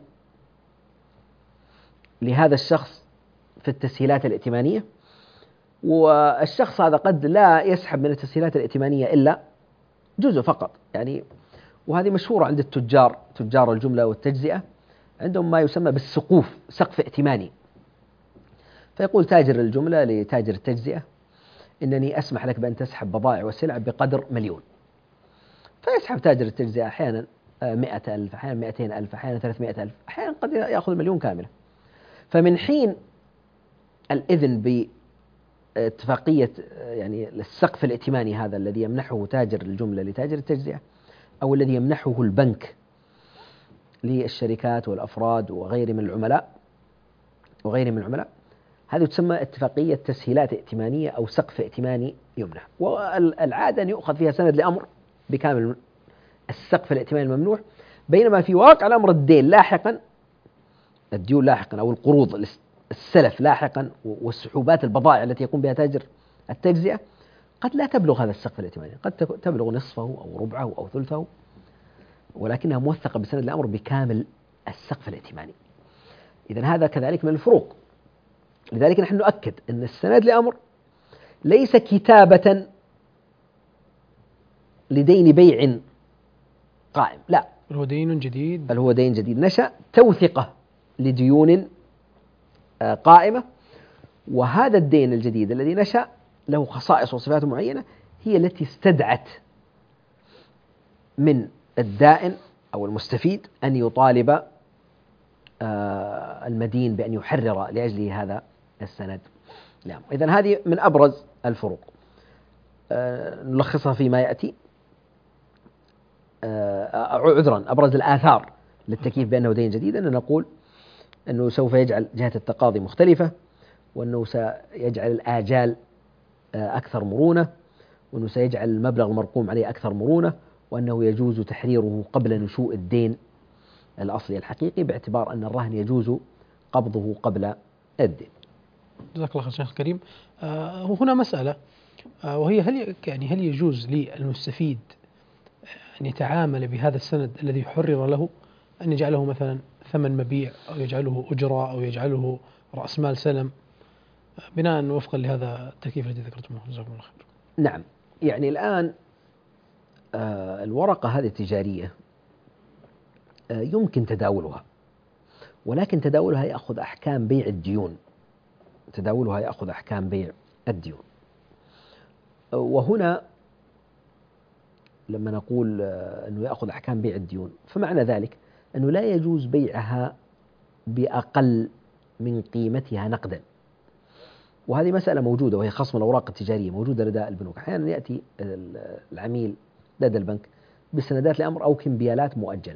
لهذا الشخص في التسهيلات الائتمانية، والشخص هذا قد لا يسحب من التسهيلات الائتمانية إلا جزء فقط. يعني وهذه مشهورة عند التجار، تجار الجملة والتجزئة، عندهم ما يسمى بالسقوف، سقف ائتماني. فيقول تاجر الجملة لتاجر التجزئة: إنني أسمح لك بأن تسحب بضائع وسلع بقدر مليون. فيسحب تاجر التجزئة أحيانا مئة ألف، أحيانا مئتين ألف، أحيانا ثلاثمائة ألف، أحيانا قد يأخذ مليون كاملة. فمن حين الإذن باتفاقية يعني السقف الائتماني هذا الذي يمنحه تاجر الجملة لتاجر التجزئة أو الذي يمنحه البنك للشركات والأفراد وغير من العملاء وغير من العملاء، هذه تسمى اتفاقية تسهيلات ائتمانية أو سقف ائتماني يمنح. والعادة أن يؤخذ فيها سند لأمر بكامل السقف الائتماني الممنوح، بينما في واقع الأمر الدين لاحقا، الديون لاحقا أو القروض السلف لاحقا والسحوبات البضائع التي يقوم بها تاجر التجزئة قد لا تبلغ هذا السقف الائتماني، قد تبلغ نصفه أو ربعه أو ثلثه، ولكنها موثقة بسند الأمر بكامل السقف الائتماني. إذن هذا كذلك من الفروق. لذلك نحن نؤكد أن السند لأمر ليس كتابة لدين بيع قائم، لا، بل هو دين جديد، بل هو دين جديد نشأ، توثقة لديون قائمة. وهذا الدين الجديد الذي نشأ له خصائص وصفات معينة هي التي استدعت من الدائن أو المستفيد أن يطالب المدين بأن يحرر لأجله هذا السند. إذن هذه من أبرز الفروق، نلخصها فيما يأتي. عذرا أبرز الآثار للتكييف بأنه دين جديد أن نقول أنه سوف يجعل جهة التقاضي مختلفة، وأنه سيجعل الآجال أكثر مرونة، وأنه سيجعل المبلغ المرقوم عليه أكثر مرونة، وأنه يجوز تحريره قبل نشوء الدين الأصلي الحقيقي، باعتبار أن الرهن يجوز قبضه قبل الدين. جزاك الله خير شيخ الكريم. آه هنا مسألة، آه وهي هل يعني هل يجوز للمستفيد أن يتعامل بهذا السند الذي يحرر له، أن يجعله مثلا ثمن مبيع أو يجعله أجرة أو يجعله رأس مال سلم بناء وفقا لهذا التكييف الذي ذكرتموه؟ جزاكم الله خير. نعم، يعني الآن آه الورقة هذه التجارية آه يمكن تداولها، ولكن تداولها يأخذ أحكام بيع الديون، تداولها يأخذ أحكام بيع الديون. آه وهنا لما نقول آه أنه يأخذ أحكام بيع الديون فمعنى ذلك أنه لا يجوز بيعها بأقل من قيمتها نقدا، وهذه مسألة موجودة وهي خصم الأوراق التجارية، موجودة لدى البنوك. أحيانا يأتي العميل لدى البنك بسندات لأمر أو كمبيالات مؤجلة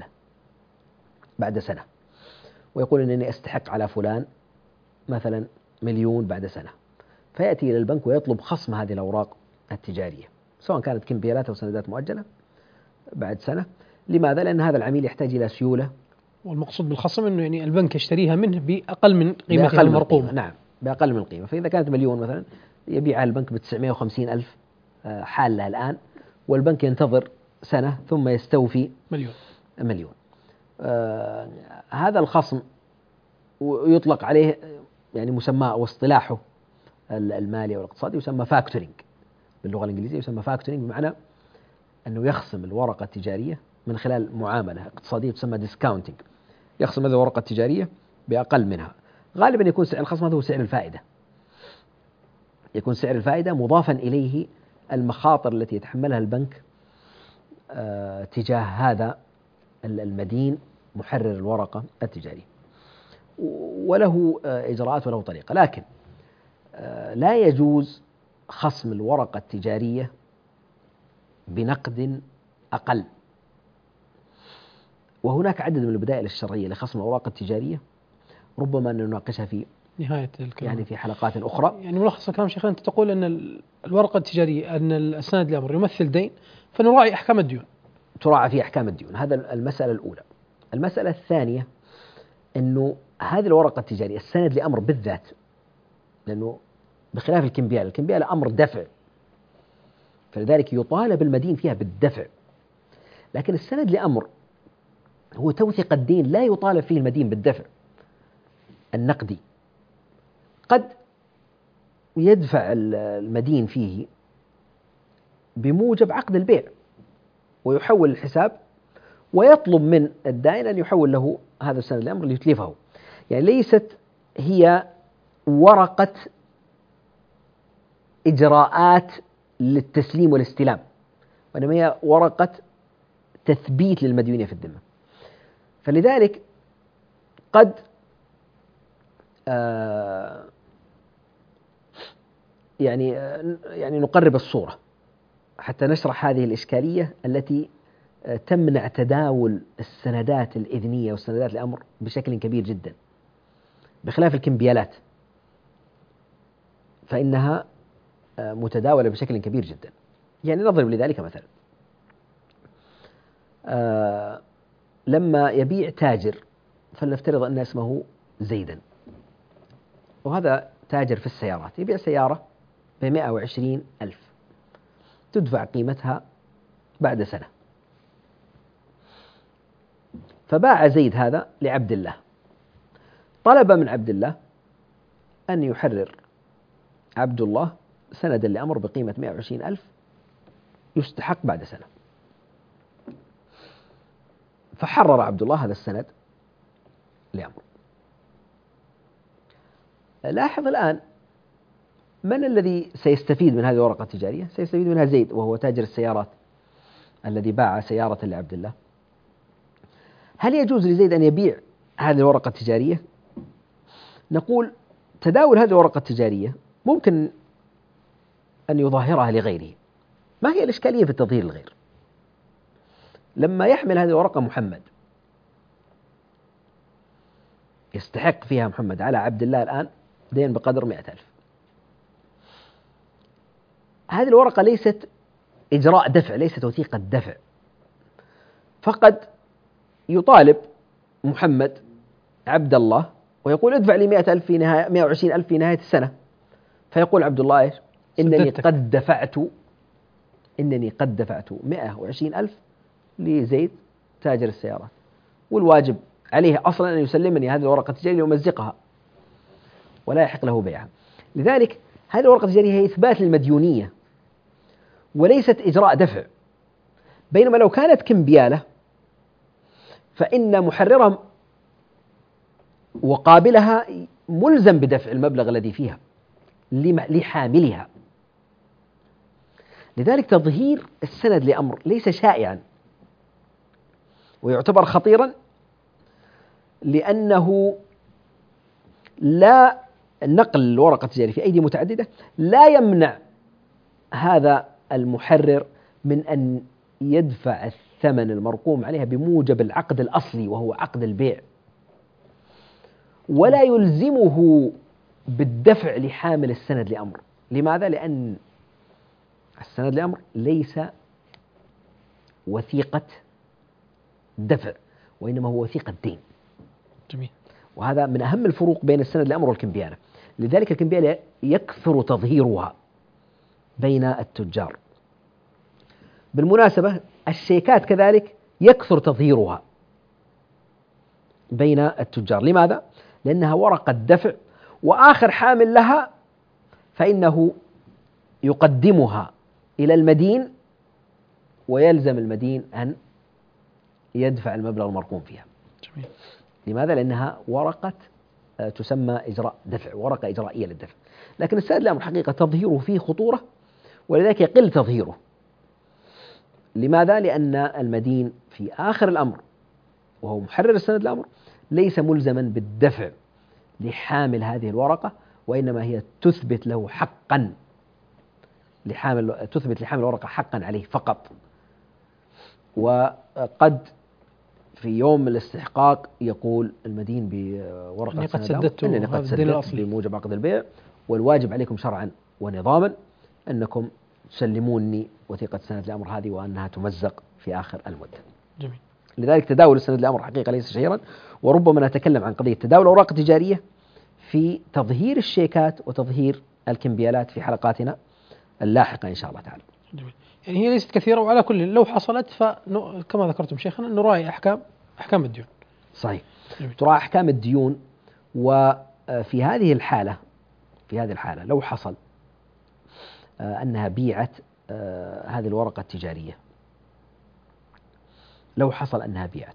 بعد سنة، ويقول أنني أستحق على فلان مثلا مليون بعد سنة، فيأتي إلى البنك ويطلب خصم هذه الأوراق التجارية سواء كانت كمبيالات أو سندات مؤجلة بعد سنة. لماذا؟ لأن هذا العميل يحتاج إلى سيولة، والمقصود بالخصم أنه يعني البنك يشتريها منه بأقل من قيمتها المرقومة. نعم، بأقل من القيمة. فإذا كانت مليون مثلا يبيعها البنك بتسعمائة وخمسين ألف حالة الآن، والبنك ينتظر سنة ثم يستوفي مليون مليون آه هذا الخصم ويطلق عليه يعني مسمى واصطلاحه المالي والاقتصادي يسمى فاكتورينج، باللغة الإنجليزية يسمى فاكتورينج، بمعنى أنه يخصم الورقة التجارية من خلال معاملة اقتصادية تسمى ديسكاونتينج، يخصم هذه الورقة التجارية بأقل منها. غالبا يكون سعر الخصم هذا هو سعر الفائدة، يكون سعر الفائدة مضافا إليه المخاطر التي يتحملها البنك آه تجاه هذا المدين محرر الورقة التجارية، وله آه إجراءات وله طريقة. لكن آه لا يجوز خصم الورقة التجارية بنقد أقل، وهناك عدد من البدائل الشرعية لخصم الأوراق التجارية ربما نناقشها في نهاية الكلام، يعني في حلقات أخرى. يعني ملخص الكلام شيخنا أنت تقول أن الورقة التجارية أن السند الأمر يمثل دين فنراعي أحكام الديون، تراعى في أحكام الديون. هذا المسألة الأولى. المسألة الثانية أنه هذه الورقة التجارية السند لأمر بالذات، لأنه بخلاف الكمبيال، الكمبيال أمر دفع، فلذلك يطالب المدين فيها بالدفع، لكن السند لأمر هو توثيق الدين لا يطالب فيه المدين بالدفع النقدي. قد يدفع المدين فيه بموجب عقد البيع ويحول الحساب ويطلب من الدائن أن يحول له هذا السند الأمر ليتلفه. يعني ليست هي ورقة إجراءات للتسليم والاستلام، وإنما هي ورقة تثبيت للمديونية في الذمة. فلذلك قد آه يعني يعني نقرب الصورة حتى نشرح هذه الإشكالية التي تمنع تداول السندات الإذنية والسندات الأمر بشكل كبير جدا، بخلاف الكمبيالات فإنها متداولة بشكل كبير جدا. يعني نضرب لذلك مثلا، آه لما يبيع تاجر، فلنفترض أن اسمه زيدا، وهذا تاجر في السيارات، يبيع سيارة بمئة وعشرين ألف، تدفع قيمتها بعد سنة. فباع زيد هذا لعبد الله، طلب من عبد الله أن يحرر عبد الله سندا لأمر بقيمة مئة وعشرين ألف يستحق بعد سنة. فحرر عبد الله هذا السند لأمر. لاحظ الآن من الذي سيستفيد من هذه الورقة التجارية؟ سيستفيد منها زيد، وهو تاجر السيارات الذي باع سيارة لعبد الله. هل يجوز لزيد أن يبيع هذه الورقة التجارية؟ نقول تداول هذه الورقة التجارية ممكن أن يظاهرها لغيره. ما هي الإشكالية في التظهير الغير؟ لما يحمل هذه الورقة محمد، يستحق فيها محمد على عبد الله الآن دين بقدر مئة ألف. هذه الورقة ليست إجراء دفع، ليست وثيقة دفع، فقد يطالب محمد عبد الله ويقول ادفع لي مئة ألف في نهاية مئة وعشرين ألف في نهاية السنة، فيقول عبد الله إيش؟ إنني قد دفعت إنني قد دفعت مئة وعشرين ألف لزيد تاجر السيارات، والواجب عليه أصلا أن يسلمني هذه الورقة التجارية ليمزقها ولا يحق له بيعها. لذلك هذه الورقة التجارية هي إثبات للمديونية وليست إجراء دفع. بينما لو كانت كمبيالة فإن محررها وقابلها ملزم بدفع المبلغ الذي فيها لحاملها. لذلك تظهير السند لأمر ليس شائعا ويعتبر خطيرا، لأنه لا نقل الورقة التجارية في أيدي متعددة لا يمنع هذا المحرر من أن يدفع الثمن المرقوم عليها بموجب العقد الأصلي وهو عقد البيع، ولا يلزمه بالدفع لحامل السند لأمر. لماذا؟ لأن السند لأمر ليس وثيقة دفع، وإنما هو وثيقة دين. جميل. وهذا من أهم الفروق بين السند لأمر والكمبيالة. لذلك الكمبيالة يكثر تظهيرها بين التجار. بالمناسبة الشيكات كذلك يكثر تظهيرها بين التجار. لماذا؟ لأنها ورقة دفع، وآخر حامل لها فإنه يقدمها إلى المدين ويلزم المدين أن يدفع المبلغ المرقوم فيها. جميل. لماذا؟ لأنها ورقة تسمى إجراء دفع، ورقة إجرائية للدفع. لكن السند لأمر حقيقة تظهيره فيه خطورة، ولذلك يقل تظهيره. لماذا؟ لأن المدين في آخر الأمر وهو محرر السند الأمر ليس ملزما بالدفع لحامل هذه الورقة، وإنما هي تثبت له حقا لحامل تثبت لحامل الورقة حقا عليه فقط. وقد في يوم الاستحقاق يقول المدين بورقة أني قد السند الأمر سددت أنني قد سددت بموجب عقد البيع، والواجب عليكم شرعا ونظاما أنكم تسلموني وثيقة سند الأمر هذه وأنها تمزق في آخر المدة. جميل. لذلك تداول السند الأمر حقيقة ليس شهيرا، وربما نتكلم عن قضية تداول الأوراق التجارية في تظهير الشيكات وتظهير الكمبيالات في حلقاتنا اللاحقة إن شاء الله تعالى. جميل. يعني هي ليست كثيرة، وعلى كل لو حصلت فكما ذكرتم شيخنا نراعي أحكام أحكام الديون. صحيح. جميل. تراعي أحكام الديون. وفي هذه الحالة في هذه الحالة لو حصل أنها بيعت هذه الورقة التجارية، لو حصل أنها بيعت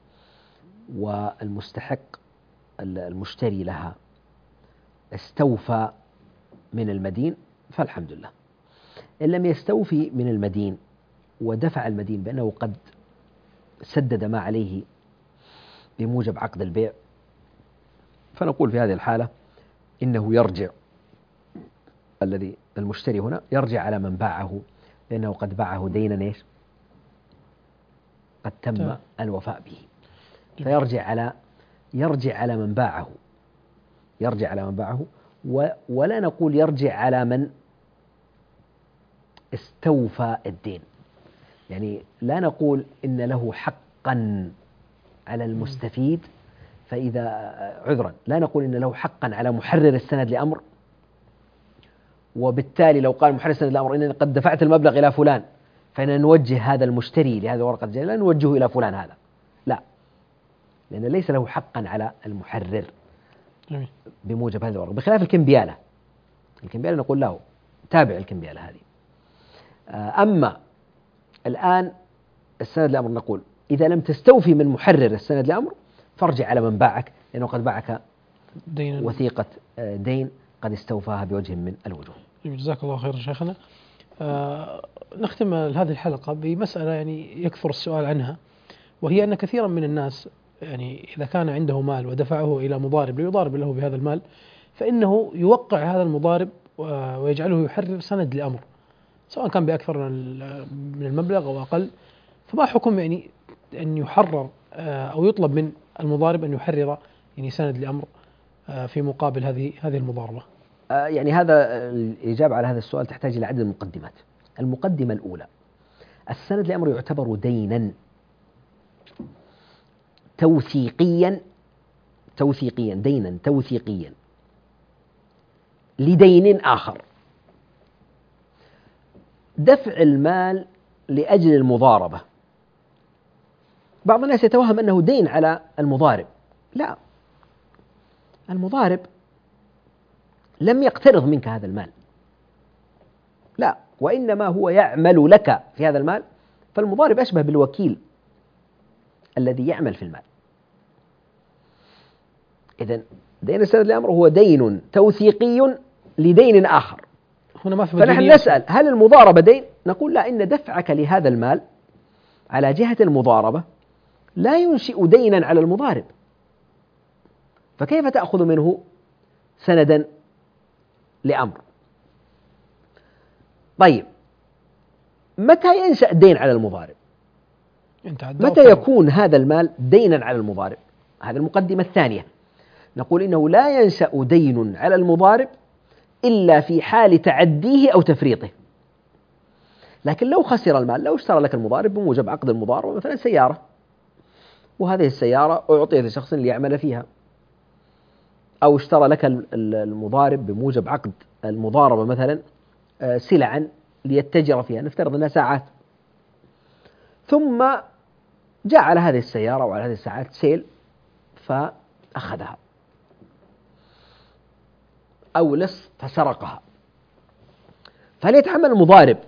والمستحق المشتري لها استوفى من المدين فالحمد لله. إن لم يستوفي من المدين ودفع المدين بأنه قد سدد ما عليه بموجب عقد البيع، فنقول في هذه الحالة إنه يرجع الذي المشتري هنا يرجع على من باعه، لأنه قد باعه دينا إيش؟ قد تم الوفاء به، فيرجع على يرجع على من باعه يرجع على من باعه ولا نقول يرجع على من استوفى الدين. يعني لا نقول إن له حقا على المستفيد، فإذا عذرا لا نقول إن له حقا على محرر السند لأمر، وبالتالي لو قال محرر السند لأمر إنني قد دفعت المبلغ إلى فلان فإن نوجه هذا المشتري لهذه الورقة التجارية لا نوجهه إلى فلان هذا، لا، لأن ليس له حقا على المحرر جميل. بموجب هذه الورقة، بخلاف الكمبيالة. الكمبيالة نقول له تابع الكمبيالة هذه. أما الآن السند لأمر نقول إذا لم تستوفي من محرر السند لأمر فارجع على من باعك، لأنه قد باعك دينا وثيقة دين قد استوفاها بوجه من الوجوه. جزاك الله خير شيخنا. آه نختم هذه الحلقة بمسألة يعني يكثر السؤال عنها، وهي أن كثيرا من الناس يعني إذا كان عنده مال ودفعه إلى مضارب ليضارب له بهذا المال، فإنه يوقع هذا المضارب ويجعله يحرر سند لأمر، سواء كان بأكثر من المبلغ أو أقل. فما حكم يعني أن يحرر أو يطلب من المضارب أن يحرر يعني سند لأمر في مقابل هذه هذه المضاربة؟ يعني هذا الإجابة على هذا السؤال تحتاج إلى عدة مقدمات. المقدمة الأولى: السند لأمر يعتبر دينا توثيقيا توثيقيا دينا توثيقيا لدين آخر. دفع المال لأجل المضاربة، بعض الناس يتوهم أنه دين على المضارب. لا، المضارب لم يقترض منك هذا المال، لا، وإنما هو يعمل لك في هذا المال، فالمضارب أشبه بالوكيل الذي يعمل في المال. إذن دين السند لأمر هو دين توثيقي لدين آخر. هنا ما في فنحن نسأل هل المضاربة دين؟ نقول لا، إن دفعك لهذا المال على جهة المضاربة لا ينشئ دينا على المضارب، فكيف تأخذ منه سندا لأمر؟ طيب، متى ينشأ دين على المضارب؟ متى يكون هذا المال دينا على المضارب؟ هذه المقدمة الثانية. نقول إنه لا ينشأ دين على المضارب إلا في حال تعديه أو تفريطه. لكن لو خسر المال، لو اشترى لك المضارب بموجب عقد المضاربة مثلا سيارة، وهذه السيارة أعطيت لشخص ليعمل فيها، أو اشترى لك المضارب بموجب عقد المضاربة مثلا سلعا ليتجر فيها، نفترض أنها ساعات، ثم جاء على هذه السيارة وعلى هذه الساعات سيل فأخذها، أو لص فسرقها، فهل يتحمل المضارب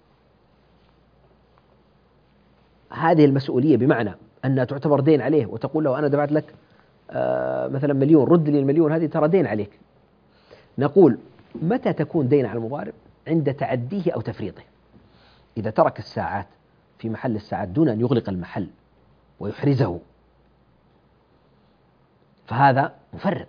هذه المسؤولية؟ بمعنى أنها تعتبر دين عليه، وتقول له أنا دفعت لك آه مثلا مليون، رد لي المليون هذه ترى دين عليك. نقول متى تكون دين على المضارب؟ عند تعديه أو تفريطه. إذا ترك الساعات في محل الساعات دون أن يغلق المحل ويحرزه فهذا مفرط.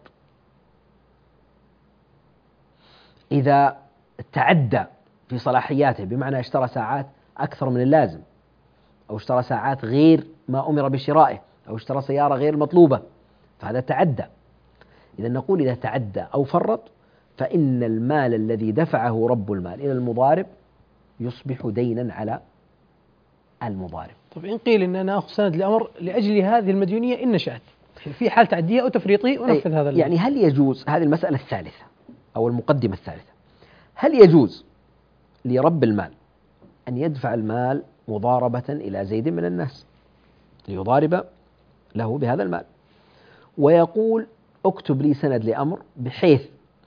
إذا تعدى في صلاحياته، بمعنى اشترى ساعات أكثر من اللازم، أو اشترى ساعات غير ما أمر بشرائه، أو اشترى سيارة غير مطلوبة، فهذا تعدى. إذا نقول إذا تعدى أو فرط فإن المال الذي دفعه رب المال إلى المضارب يصبح دينا على المضارب. طيب، إن قيل إن أنا أخذ سند لأمر لأجل هذه المديونية إن نشأت في حال تعديه أو تفريطه أنفذ هذا المال. يعني هل يجوز، هذه المسألة الثالثة أو المقدمة الثالثة، هل يجوز لرب المال أن يدفع المال مضاربة إلى زيد من الناس ليضارب له بهذا المال، ويقول اكتب لي سند لأمر بحيث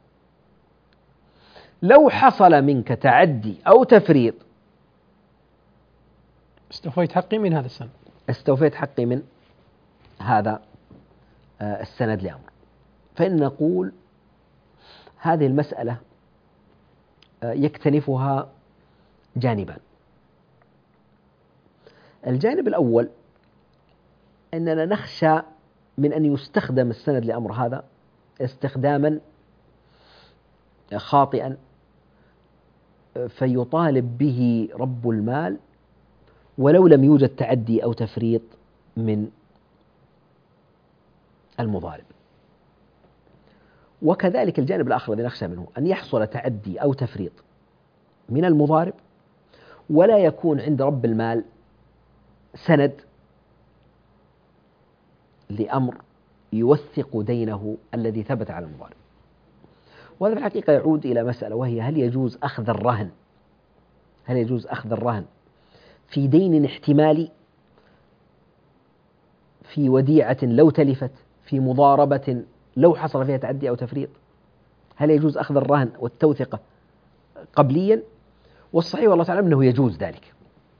لو حصل منك تعدي أو تفريط استوفيت حقي من هذا السند استوفيت حقي من هذا السند لأمر؟ فإن نقول هذه المسألة يكتنفها جانبان. الجانب الأول أننا نخشى من أن يستخدم السند لأمر هذا استخداما خاطئا فيطالب به رب المال ولو لم يوجد تعدي أو تفريط من المضارب. وكذلك الجانب الآخر الذي نخشى منه أن يحصل تعدي أو تفريط من المضارب ولا يكون عند رب المال سند لأمر يوثق دينه الذي ثبت على المضارب. وهذا في الحقيقة يعود إلى مسألة، وهي هل يجوز أخذ الرهن هل يجوز أخذ الرهن في دين احتمالي، في وديعة لو تلفت، في مضاربة لو حصل فيها تعدي أو تفريط؟ هل يجوز أخذ الرهن والتوثقة قبليا؟ والصحيح والله تعالى أنه يجوز ذلك،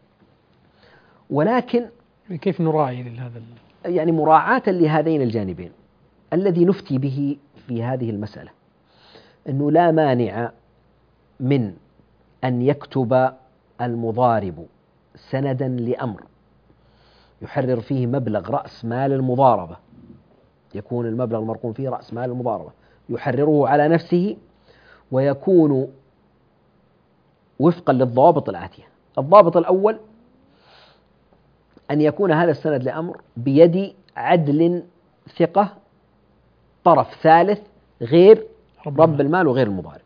ولكن كيف نراعي لهذا؟ يعني مراعاة لهذين الجانبين الذي نفتي به في هذه المسألة أنه لا مانع من أن يكتب المضارب سندا لأمر يحرر فيه مبلغ رأس مال المضاربة، يكون المبلغ المرقوم فيه رأس مال المضاربة، يحرره على نفسه، ويكون وفقا للضوابط الآتية. الضابط الأول أن يكون هذا السند لأمر بيد عدل ثقة، طرف ثالث غير رب المال وغير المضارب،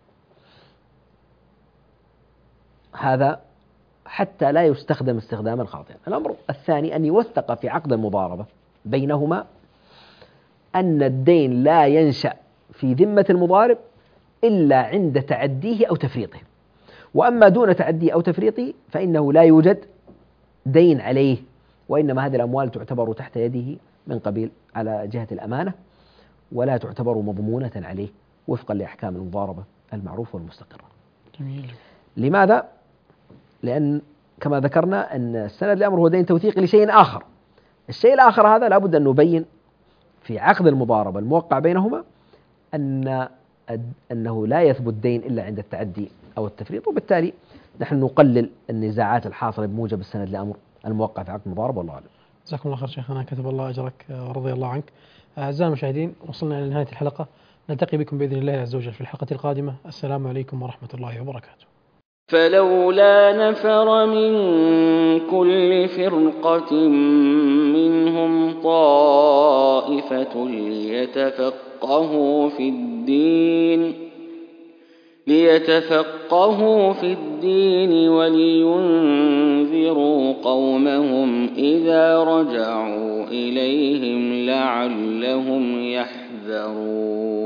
هذا حتى لا يستخدم استخداما خاطئا. الأمر الثاني أن يوثق في عقد المضاربة بينهما أن الدين لا ينشأ في ذمة المضارب إلا عند تعديه أو تفريطه، وأما دون تعديه أو تفريطه فإنه لا يوجد دين عليه، وإنما هذه الأموال تعتبر تحت يده من قبيل على جهة الأمانة، ولا تعتبر مضمونة عليه وفقا لأحكام المضاربة المعروفة والمستقرة. جميل. لماذا؟ لأن كما ذكرنا أن السند لأمر هو دين توثيقي لشيء آخر. الشيء الآخر هذا لابد أن نبين في عقد المضاربة الموقع بينهما أن أنه لا يثبت دين إلا عند التعدي أو التفريط، وبالتالي نحن نقلل النزاعات الحاصلة بموجب السند لأمر الموقع في عقد المضاربة. والله أعلم. جزاكم الله خير شيخنا، كتب الله أجرك ورضي الله عنك. أعزائي المشاهدين، وصلنا إلى نهاية الحلقة، نلتقي بكم بإذن الله عز وجل في الحلقة القادمة. السلام عليكم ورحمة الله وبركاته. فلولا نفر من كل فرقة منهم طائفة ليتفقهوا في الدين ليتفقهوا في الدين ولينذروا قومهم إذا رجعوا إليهم لعلهم يحذرون.